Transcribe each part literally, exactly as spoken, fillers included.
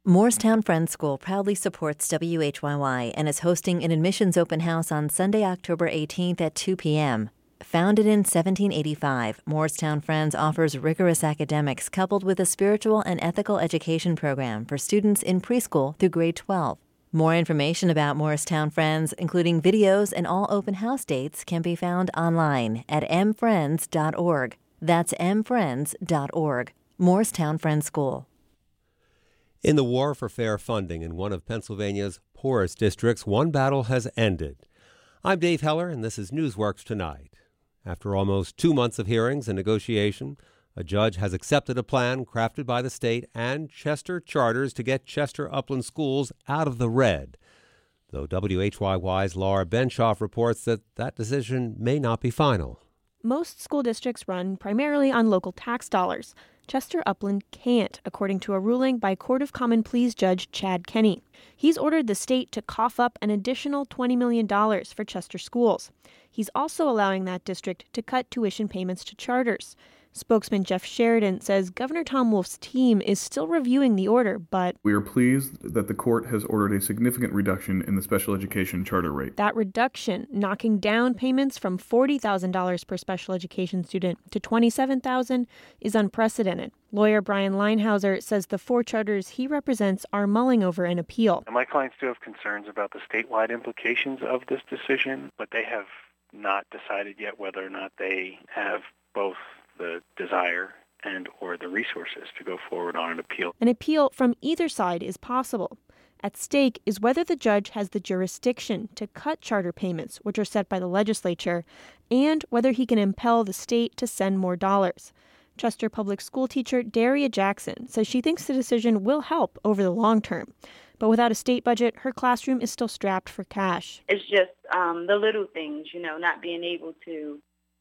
Morristown Friends School proudly supports W H Y Y and is hosting an admissions open house on Sunday, October eighteenth at two p.m. Founded in seventeen eighty-five, Morristown Friends offers rigorous academics coupled with a spiritual and ethical education program for students in preschool through grade twelve. More information about Morristown Friends, including videos and all open house dates, can be found online at m friends dot org. That's m friends dot org. Morristown Friends School. In the war for fair funding in one of Pennsylvania's poorest districts, one battle has ended. I'm Dave Heller, and this is Newsworks Tonight. After almost two months of hearings and negotiation, a judge has accepted a plan crafted by the state and Chester Charters to get Chester Upland schools out of the red. Though W H Y Y's Laura Benshoff reports that that decision may not be final. Most school districts run primarily on local tax dollars. Chester Upland can't, according to a ruling by Court of Common Pleas Judge Chad Kenny. He's ordered the state to cough up an additional twenty million dollars for Chester schools. He's also allowing that district to cut tuition payments to charters. Spokesman Jeff Sheridan says Governor Tom Wolf's team is still reviewing the order, but we are pleased that the court has ordered a significant reduction in the special education charter rate. That reduction, knocking down payments from forty thousand dollars per special education student to twenty-seven thousand dollars, is unprecedented. Lawyer Brian Leinhauser says the four charters he represents are mulling over an appeal. My clients do have concerns about the statewide implications of this decision, but they have not decided yet whether or not they have both the desire and or the resources to go forward on an appeal. An appeal from either side is possible. At stake is whether the judge has the jurisdiction to cut charter payments, which are set by the legislature, and whether he can impel the state to send more dollars. Chester Public School teacher Daria Jackson says she thinks the decision will help over the long term. But without a state budget, her classroom is still strapped for cash. It's just um, the little things, you know, not being able to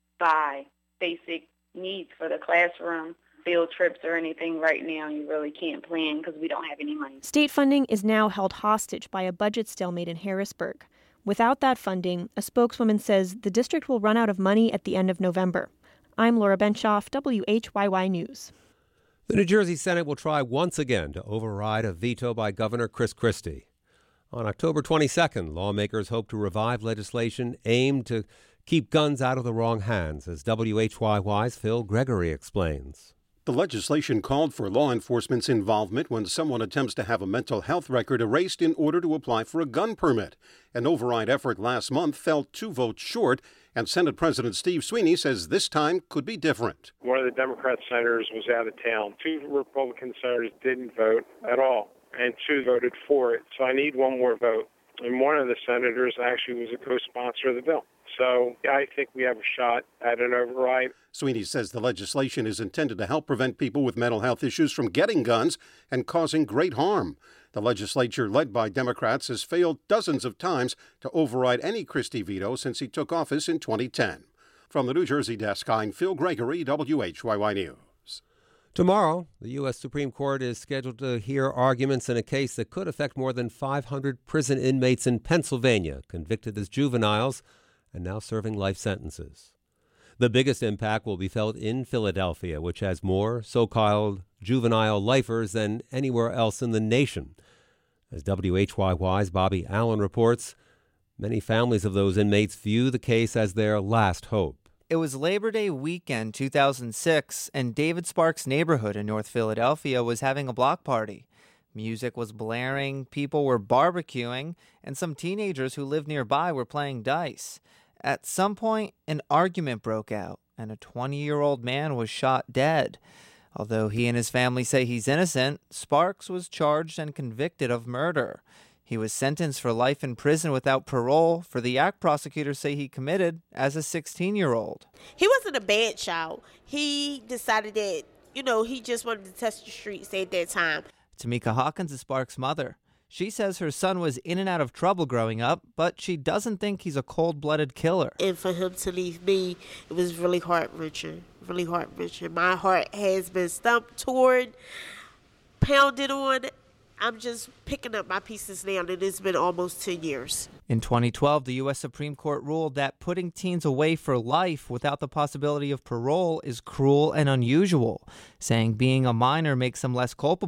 buy basic needs for the classroom, field trips or anything right now. You really can't plan because we don't have any money. State funding is now held hostage by a budget stalemate in Harrisburg. Without that funding, a spokeswoman says the district will run out of money at the end of November. I'm Laura Benshoff, W H Y Y News. The New Jersey Senate will try once again to override a veto by Governor Chris Christie. On October twenty-second, lawmakers hope to revive legislation aimed to keep guns out of the wrong hands, as W H Y Y's Phil Gregory explains. The legislation called for law enforcement's involvement when someone attempts to have a mental health record erased in order to apply for a gun permit. An override effort last month fell two votes short, and Senate President Steve Sweeney says this time could be different. One of the Democrat senators was out of town. Two Republican senators didn't vote at all, and two voted for it. So I need one more vote. And one of the senators actually was a co-sponsor of the bill. So I think we have a shot at an override. Sweeney says the legislation is intended to help prevent people with mental health issues from getting guns and causing great harm. The legislature, led by Democrats, has failed dozens of times to override any Christie veto since he took office in twenty ten. From the New Jersey desk, I'm Phil Gregory, W H Y Y News. Tomorrow, the U S Supreme Court is scheduled to hear arguments in a case that could affect more than five hundred prison inmates in Pennsylvania, convicted as juveniles and now serving life sentences. The biggest impact will be felt in Philadelphia, which has more so-called juvenile lifers than anywhere else in the nation. As W H Y Y's Bobby Allen reports, many families of those inmates view the case as their last hope. It was Labor Day weekend two thousand six, and David Sparks' neighborhood in North Philadelphia was having a block party. Music was blaring, people were barbecuing, and some teenagers who lived nearby were playing dice. At some point, an argument broke out, and a twenty-year-old man was shot dead. Although he and his family say he's innocent, Sparks was charged and convicted of murder. He was sentenced for life in prison without parole for the act prosecutors say he committed as a sixteen-year-old. He wasn't a bad child. He decided that, you know, he just wanted to test the streets at that time. Tamika Hawkins is Sparks' mother. She says her son was in and out of trouble growing up, but she doesn't think he's a cold-blooded killer. And for him to leave me, it was really heart-wrenching, really heart-wrenching. My heart has been stumped toward, pounded on. I'm just picking up my pieces now, and it's been almost ten years. In twenty twelve, the U S Supreme Court ruled that putting teens away for life without the possibility of parole is cruel and unusual, saying being a minor makes them less culpable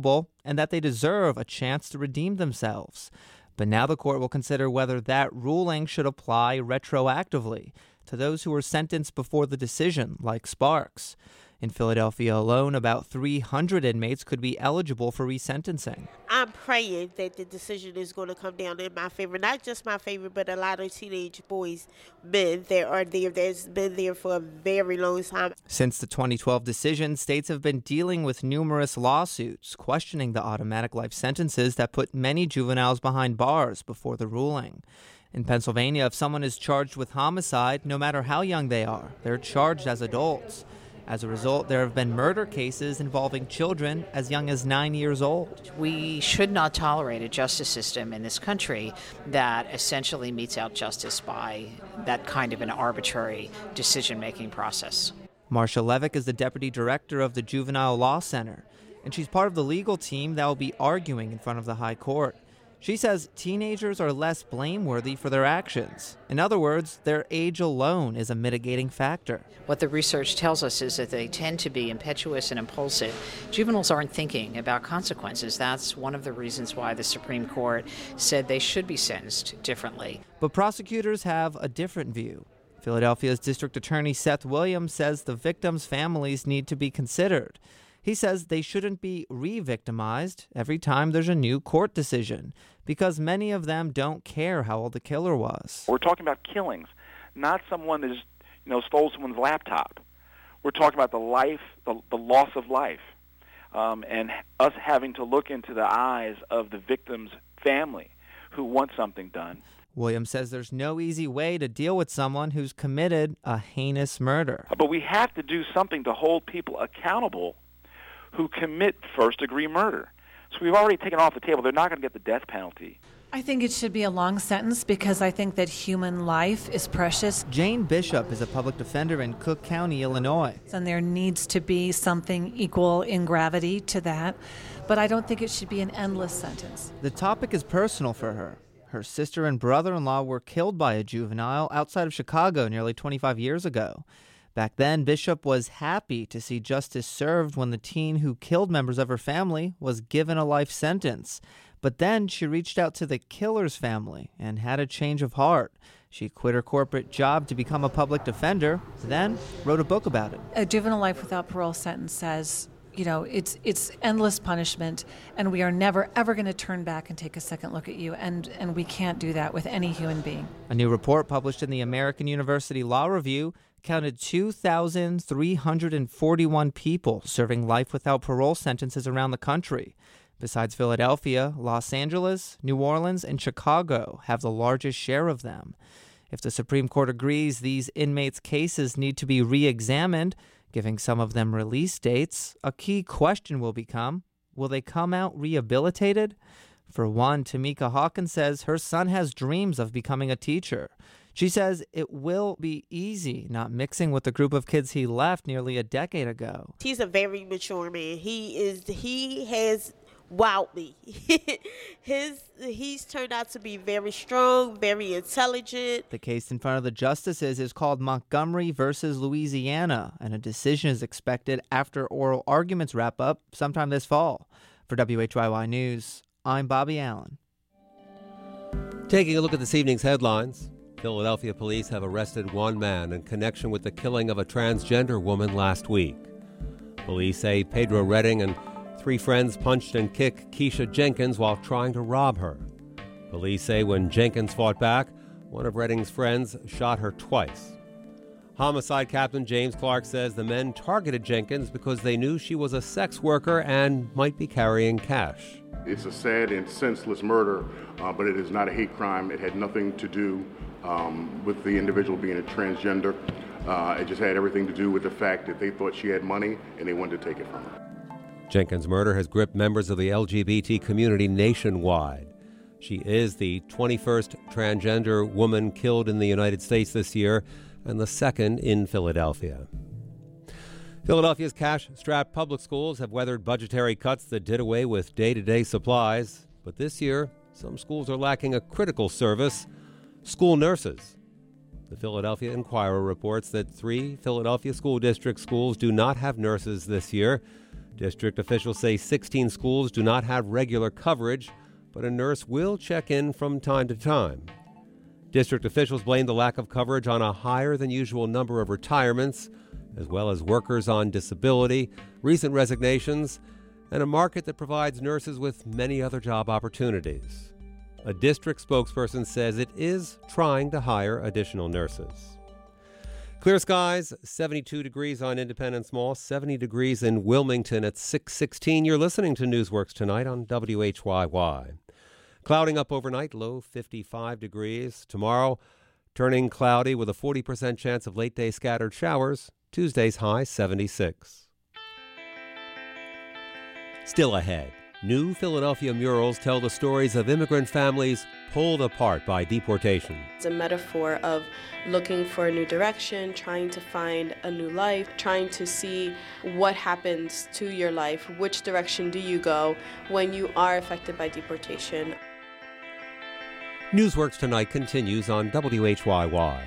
and that they deserve a chance to redeem themselves. But now the court will consider whether that ruling should apply retroactively to those who were sentenced before the decision, like Sparks. In Philadelphia alone, about three hundred inmates could be eligible for resentencing. I'm praying that the decision is going to come down in my favor. Not just my favor, but a lot of teenage boys, men that are there, that's been there for a very long time. Since the twenty twelve decision, states have been dealing with numerous lawsuits questioning the automatic life sentences that put many juveniles behind bars before the ruling. In Pennsylvania, if someone is charged with homicide, no matter how young they are, they're charged as adults. As a result, there have been murder cases involving children as young as nine years old. We should not tolerate a justice system in this country that essentially metes out justice by that kind of an arbitrary decision-making process. Marcia Levick is the deputy director of the Juvenile Law Center, and she's part of the legal team that will be arguing in front of the High Court. She says teenagers are less blameworthy for their actions. In other words, their age alone is a mitigating factor. What the research tells us is that they tend to be impetuous and impulsive. Juveniles aren't thinking about consequences. That's one of the reasons why the Supreme Court said they should be sentenced differently. But prosecutors have a different view. Philadelphia's District Attorney Seth Williams says the victims' families need to be considered. He says they shouldn't be re-victimized every time there's a new court decision, because many of them don't care how old the killer was. We're talking about killings, not someone that just, you know, stole someone's laptop. We're talking about the life, the, the loss of life, um, and us having to look into the eyes of the victim's family who want something done. Williams says there's no easy way to deal with someone who's committed a heinous murder. But we have to do something to hold people accountable who commit first-degree murder. So we've already taken off the table. They're not going to get the death penalty. I think it should be a long sentence because I think that human life is precious. Jane Bishop is a public defender in Cook County, Illinois. And there needs to be something equal in gravity to that. But I don't think it should be an endless sentence. The topic is personal for her. Her sister and brother-in-law were killed by a juvenile outside of Chicago nearly twenty-five years ago. Back then, Bishop was happy to see justice served when the teen who killed members of her family was given a life sentence. But then she reached out to the killer's family and had a change of heart. She quit her corporate job to become a public defender, then wrote a book about it. A juvenile life without parole sentence says, you know, it's it's endless punishment, and we are never, ever going to turn back and take a second look at you, and, and we can't do that with any human being. A new report published in the American University Law Review counted two thousand three hundred forty-one people serving life without parole sentences around the country. Besides Philadelphia, Los Angeles, New Orleans, and Chicago have the largest share of them. If the Supreme Court agrees these inmates' cases need to be re-examined, giving some of them release dates, a key question will become, will they come out rehabilitated? For one, Tamika Hawkins says her son has dreams of becoming a teacher. She says it will be easy not mixing with the group of kids he left nearly a decade ago. He's a very mature man. He is. He has wowed me. His he's turned out to be very strong, very intelligent. The case in front of the justices is called Montgomery versus Louisiana, and a decision is expected after oral arguments wrap up sometime this fall. For W H Y Y News, I'm Bobby Allen. Taking a look at this evening's headlines. Philadelphia police have arrested one man in connection with the killing of a transgender woman last week. Police say Pedro Redding and three friends punched and kicked Keisha Jenkins while trying to rob her. Police say when Jenkins fought back, one of Redding's friends shot her twice. Homicide Captain James Clark says the men targeted Jenkins because they knew she was a sex worker and might be carrying cash. It's a sad and senseless murder, uh, but it is not a hate crime. It had nothing to do um, with the individual being a transgender. Uh, it just had everything to do with the fact that they thought she had money and they wanted to take it from her. Jenkins' murder has gripped members of the L G B T community nationwide. She is the twenty-first transgender woman killed in the United States this year and the second in Philadelphia. Philadelphia's cash-strapped public schools have weathered budgetary cuts that did away with day-to-day supplies. But this year, some schools are lacking a critical service, school nurses. The Philadelphia Inquirer reports that three Philadelphia school district schools do not have nurses this year. District officials say sixteen schools do not have regular coverage, but a nurse will check in from time to time. District officials blame the lack of coverage on a higher than usual number of retirements, as well as workers on disability, recent resignations, and a market that provides nurses with many other job opportunities. A district spokesperson says it is trying to hire additional nurses. Clear skies, seventy-two degrees on Independence Mall, seventy degrees in Wilmington at six sixteen. You're listening to Newsworks tonight on W H Y Y. Clouding up overnight, low fifty-five degrees. Tomorrow, turning cloudy with a forty percent chance of late-day scattered showers. Tuesday's high, seventy-six. Still ahead, new Philadelphia murals tell the stories of immigrant families pulled apart by deportation. It's a metaphor of looking for a new direction, trying to find a new life, trying to see what happens to your life, which direction do you go when you are affected by deportation. Newsworks Tonight continues on W H Y Y.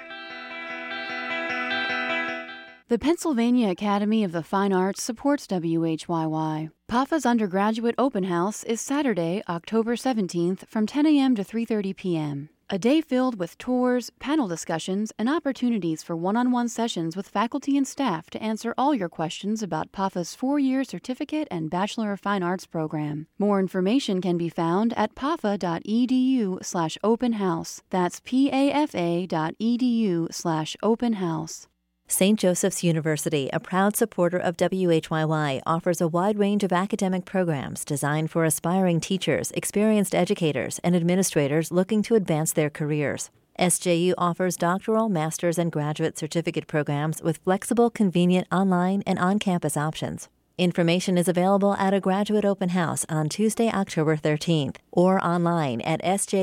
The Pennsylvania Academy of the Fine Arts supports W H Y Y. P A F A's undergraduate open house is Saturday, October seventeenth from ten a.m. to three thirty p.m. A day filled with tours, panel discussions, and opportunities for one-on-one sessions with faculty and staff to answer all your questions about P A F A's four-year certificate and Bachelor of Fine Arts program. More information can be found at pafa.edu slash open house. That's P-A-F-A dot E-D-U slash open house. Saint Joseph's University, a proud supporter of W H Y Y, offers a wide range of academic programs designed for aspiring teachers, experienced educators, and administrators looking to advance their careers. S J U offers doctoral, master's, and graduate certificate programs with flexible, convenient online and on-campus options. Information is available at a graduate open house on Tuesday, October thirteenth, or online at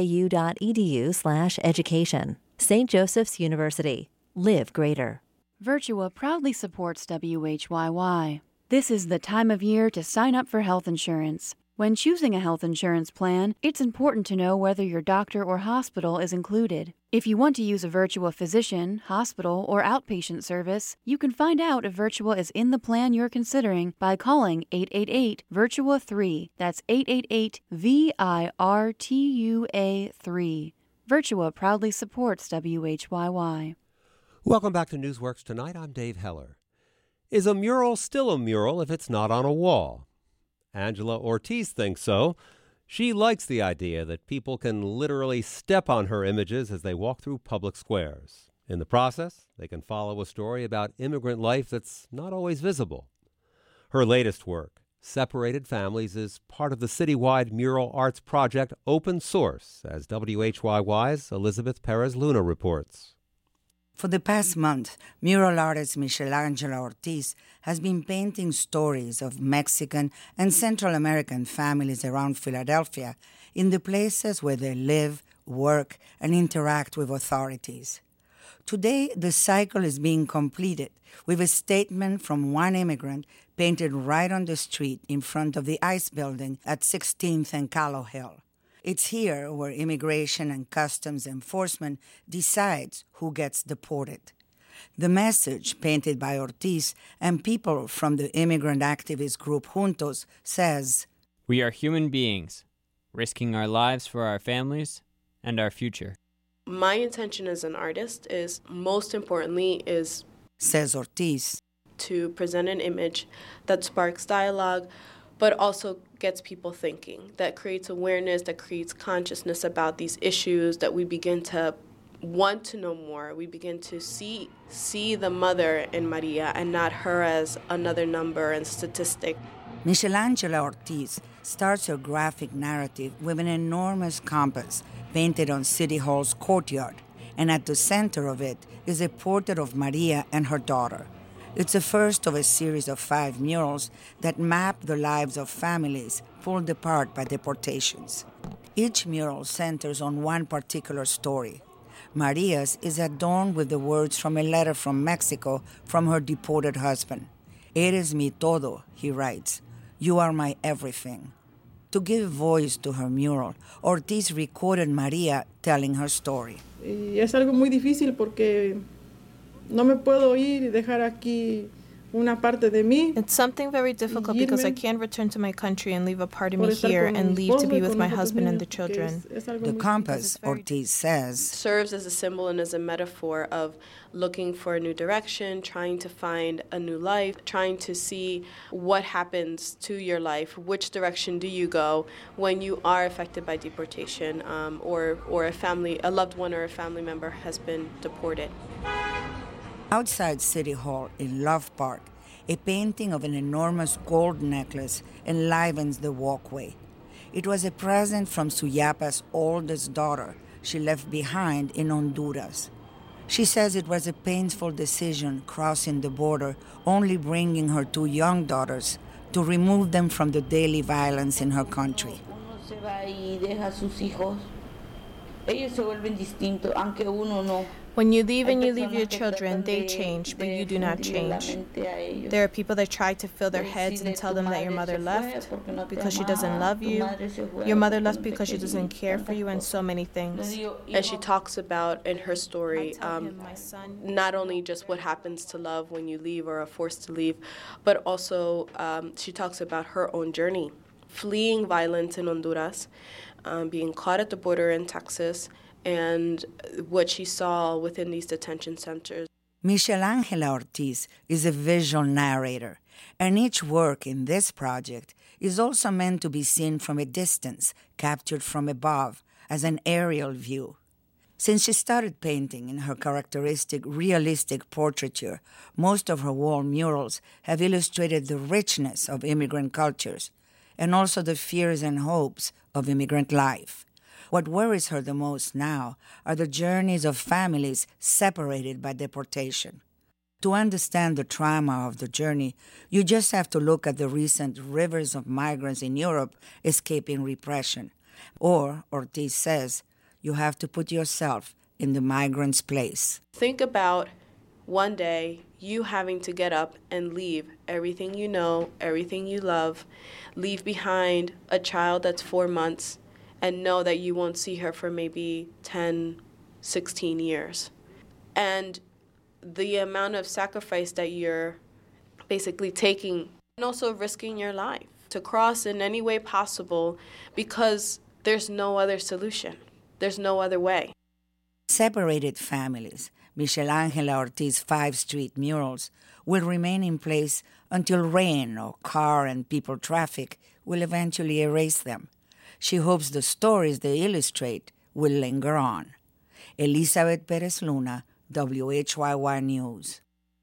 sju.edu slash education. Saint Joseph's University. Live greater. Virtua proudly supports W H Y Y. This is the time of year to sign up for health insurance. When choosing a health insurance plan, it's important to know whether your doctor or hospital is included. If you want to use a Virtua physician, hospital, or outpatient service, you can find out if Virtua is in the plan you're considering by calling eight eight eight Virtua three. That's eight eight eight V I R T U A three. Virtua proudly supports W H Y Y. Welcome back to Newsworks Tonight. I'm Dave Heller. Is a mural still a mural if it's not on a wall? Angela Ortiz thinks so. She likes the idea that people can literally step on her images as they walk through public squares. In the process, they can follow a story about immigrant life that's not always visible. Her latest work, Separated Families, is part of the citywide mural arts project Open Source, as W H Y Y's Elizabeth Perez Luna reports. For the past month, mural artist Michelangela Ortiz has been painting stories of Mexican and Central American families around Philadelphia in the places where they live, work, and interact with authorities. Today, the cycle is being completed with a statement from one immigrant painted right on the street in front of the ICE building at sixteenth and Callowhill. It's here where Immigration and Customs Enforcement decides who gets deported. The message, painted by Ortiz and people from the immigrant activist group Juntos, says, "We are human beings, risking our lives for our families and our future." My intention as an artist is, most importantly, is, says Ortiz, to present an image that sparks dialogue, but also gets people thinking, that creates awareness, that creates consciousness about these issues, that we begin to want to know more. We begin to see see the mother in Maria and not her as another number and statistic. Michelangela Ortiz starts her graphic narrative with an enormous compass painted on City Hall's courtyard, and at the center of it is a portrait of Maria and her daughter. It's the first of a series of five murals that map the lives of families pulled apart by deportations. Each mural centers on one particular story. Maria's is adorned with the words from a letter from Mexico from her deported husband. "Eres mi todo," he writes. "You are my everything." To give voice to her mural, Ortiz recorded Maria telling her story. Y es algo muy difícil porque no me puedo ir y dejar aquí una parte de mí. It's something very difficult because I can't return to my country and leave a part of me here and leave to be with my husband and the children. The compass, Ortiz says, serves as a symbol and as a metaphor of looking for a new direction, trying to find a new life, trying to see what happens to your life, which direction do you go when you are affected by deportation, um, or, or a family, a loved one or a family member has been deported. Outside City Hall in Love Park, a painting of an enormous gold necklace enlivens the walkway. It was a present from Suyapa's oldest daughter she left behind in Honduras. She says it was a painful decision crossing the border, only bringing her two young daughters to remove them from the daily violence in her country. Uno se va y deja sus hijos. Ellos se vuelven distintos, aunque uno no. When you leave and you leave your children, they change, but you do not change. There are people that try to fill their heads and tell them that your mother left because she doesn't love you. Your mother left because she doesn't care for you, and so many things. And she talks about in her story um, not only just what happens to love when you leave or are forced to leave, but also um, she talks about her own journey, fleeing violence in Honduras, um, being caught at the border in Texas, and what she saw within these detention centers. Michelle Angela Ortiz is a visual narrator, and each work in this project is also meant to be seen from a distance, captured from above, as an aerial view. Since she started painting in her characteristic, realistic portraiture, most of her wall murals have illustrated the richness of immigrant cultures, and also the fears and hopes of immigrant life. What worries her the most now are the journeys of families separated by deportation. To understand the trauma of the journey, you just have to look at the recent rivers of migrants in Europe escaping repression. Or, Ortiz says, you have to put yourself in the migrant's place. Think about one day you having to get up and leave everything you know, everything you love, leave behind a child that's four months, and know that you won't see her for maybe ten, sixteen years. And the amount of sacrifice that you're basically taking, and also risking your life to cross in any way possible because there's no other solution. There's no other way. Separated families, Michelle Angela Ortiz's five street murals, will remain in place until rain or car and people traffic will eventually erase them. She hopes the stories they illustrate will linger on. Elizabeth Perez Luna, W H Y Y News.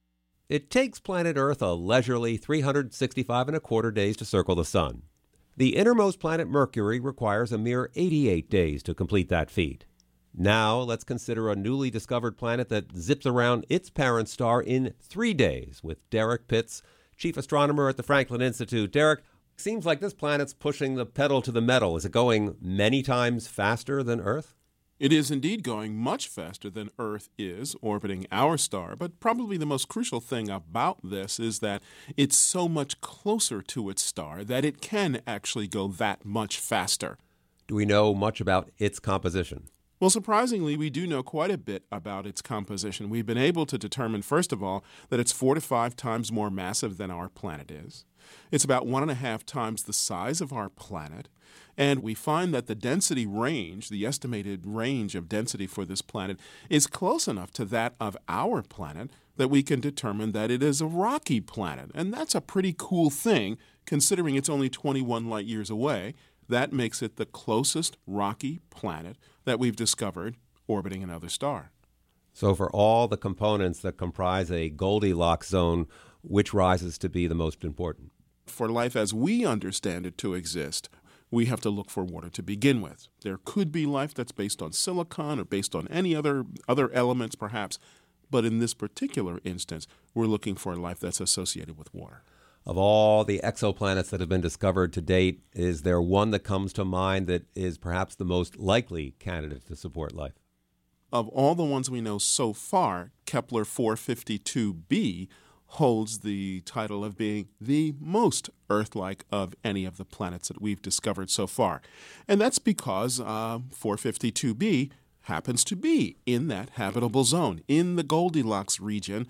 It takes planet Earth a leisurely three hundred sixty-five and a quarter days to circle the sun. The innermost planet Mercury requires a mere eighty-eight days to complete that feat. Now let's consider a newly discovered planet that zips around its parent star in three days with Derek Pitts, chief astronomer at the Franklin Institute. Derek, seems like this planet's pushing the pedal to the metal. Is it going many times faster than Earth? It is indeed going much faster than Earth is orbiting our star, but probably the most crucial thing about this is that it's so much closer to its star that it can actually go that much faster. Do we know much about its composition? Well, surprisingly, we do know quite a bit about its composition. We've been able to determine, first of all, that it's four to five times more massive than our planet is. It's about one and a half times the size of our planet. And we find that the density range, the estimated range of density for this planet, is close enough to that of our planet that we can determine that it is a rocky planet. And that's a pretty cool thing, considering it's only twenty-one light years away. That makes it the closest rocky planet that we've discovered orbiting another star. So for all the components that comprise a Goldilocks zone, which rises to be the most important? For life as we understand it to exist, we have to look for water to begin with. There could be life that's based on silicon or based on any other other elements perhaps, but in this particular instance, we're looking for life that's associated with water. Of all the exoplanets that have been discovered to date, is there one that comes to mind that is perhaps the most likely candidate to support life? Of all the ones we know so far, Kepler four fifty-two b holds the title of being the most Earth-like of any of the planets that we've discovered so far. And that's because uh, four fifty-two b happens to be in that habitable zone, in the Goldilocks region,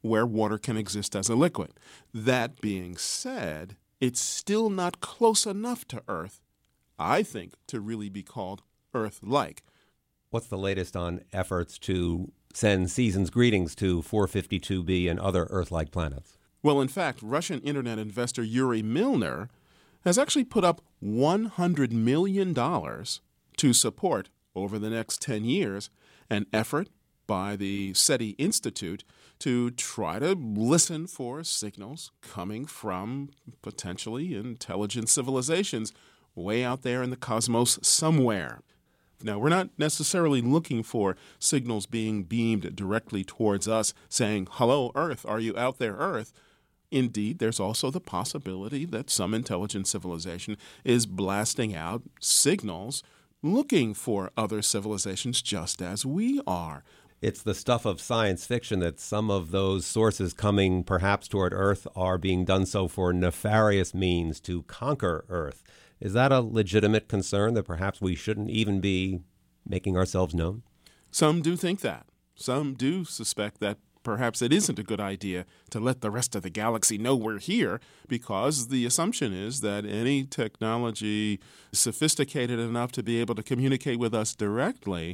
where water can exist as a liquid. That being said, it's still not close enough to Earth, I think, to really be called Earth-like. What's the latest on efforts to send season's greetings to four fifty-two b and other Earth-like planets? Well, in fact, Russian internet investor Yuri Milner has actually put up one hundred million dollars to support, over the next ten years, an effort by the SETI Institute to try to listen for signals coming from potentially intelligent civilizations way out there in the cosmos somewhere. Now, we're not necessarily looking for signals being beamed directly towards us saying, "Hello, Earth, are you out there, Earth?" Indeed, there's also the possibility that some intelligent civilization is blasting out signals looking for other civilizations just as we are. It's the stuff of science fiction that some of those sources coming perhaps toward Earth are being done so for nefarious means to conquer Earth. Is that a legitimate concern that perhaps we shouldn't even be making ourselves known? Some do think that. Some do suspect that perhaps it isn't a good idea to let the rest of the galaxy know we're here, because the assumption is that any technology sophisticated enough to be able to communicate with us directly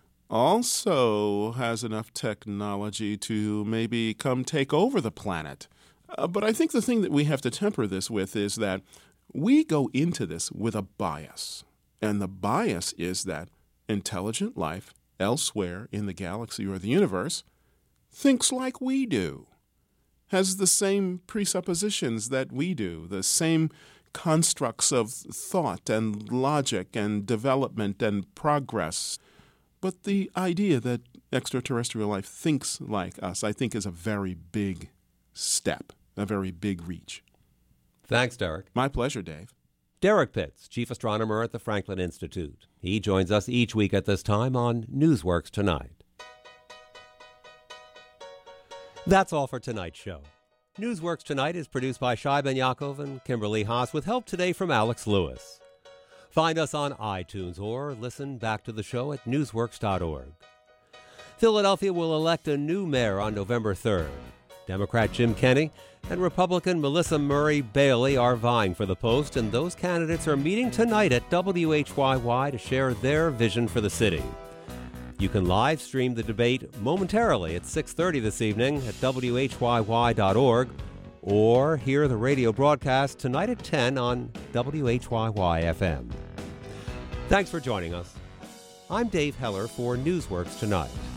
also has enough technology to maybe come take over the planet. Uh, but I think the thing that we have to temper this with is that we go into this with a bias. And the bias is that intelligent life elsewhere in the galaxy or the universe thinks like we do, has the same presuppositions that we do, the same constructs of thought and logic and development and progress. But the idea that extraterrestrial life thinks like us, I think, is a very big step, a very big reach. Thanks, Derek. My pleasure, Dave. Derek Pitts, chief astronomer at the Franklin Institute. He joins us each week at this time on Newsworks Tonight. That's all for tonight's show. Newsworks Tonight is produced by Shai Ben Yaakov and Kimberly Haas, with help today from Alex Lewis. Find us on iTunes or listen back to the show at newsworks dot org. Philadelphia will elect a new mayor on November third. Democrat Jim Kenney and Republican Melissa Murray Bailey are vying for the post, and those candidates are meeting tonight at W H Y Y to share their vision for the city. You can live stream the debate momentarily at six thirty this evening at W H Y Y dot org, or hear the radio broadcast tonight at ten on W H Y Y F M. Thanks for joining us. I'm Dave Heller for Newsworks Tonight.